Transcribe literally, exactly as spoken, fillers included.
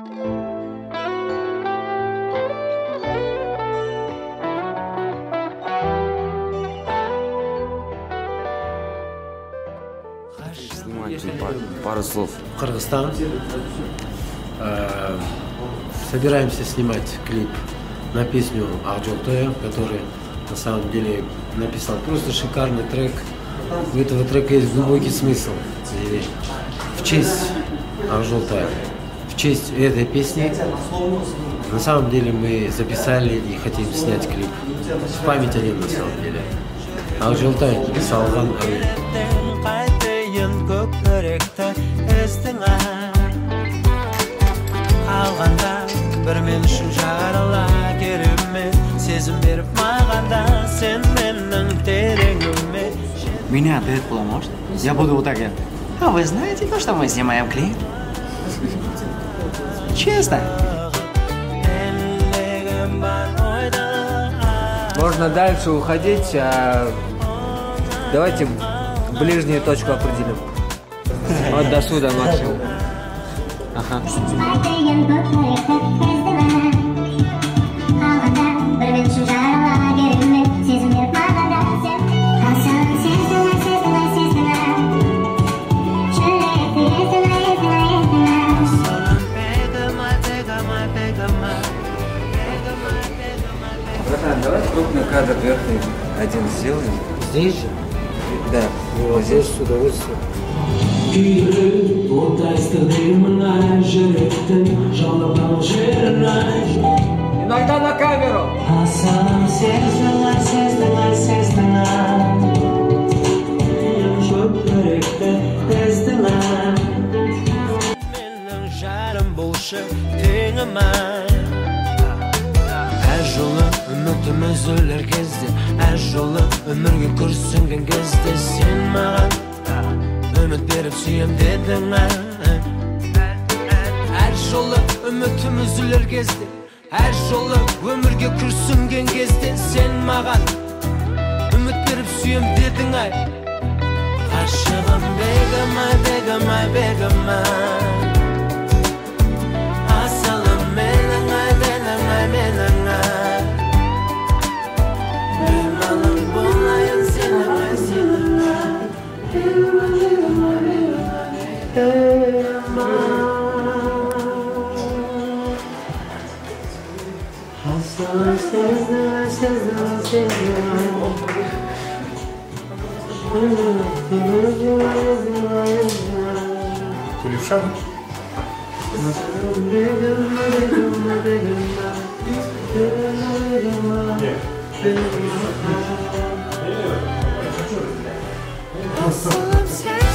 Пару слов. Кыргызстан. Собираемся снимать клип на песню Акжолтой, который на самом деле написал просто шикарный трек. У этого трека есть глубокий смысл. И в честь Акжолтой, в честь этой песни, на самом деле мы записали и хотим снять клип. В память о нем на самом деле. Акжолтой салган әуен. Көкіректі іздіңа қалғанда бір мен үшін жарала кереме сезім беріп мағанда сен менің тереңіме. Меня дуэт было можно? Я буду вот так. А вы знаете то, что мы снимаем клип? Честно? Можно дальше уходить, а давайте ближнюю точку определим. Вот до сюда максимум. Ага. Братан, давай крупный кадр верхний один сделаем. Здесь же? Да. Вот здесь с удовольствием. Иногда на камеру. Әр жолы үмітім үзілер кезде, әр жолы өмірге күрсінген кезде сен маған үміт беріп сүйем дедің. Әр жолы үмітім үзілер кезде, әр жолы өмірге күрсінген кезде сен маған үміт беріп сүйем дедің. Ғашығым бегім ай, бегім ай, бегім ай. Асылым менің ай, менің ай, менің ай. Беймалым болайын сенің ай, сенің ай. Бегім ай, бегім ай, бегім ай, бегім ай. Асылым сездің ай, сездің ай, сездің ай. Кулевша? Asılım sen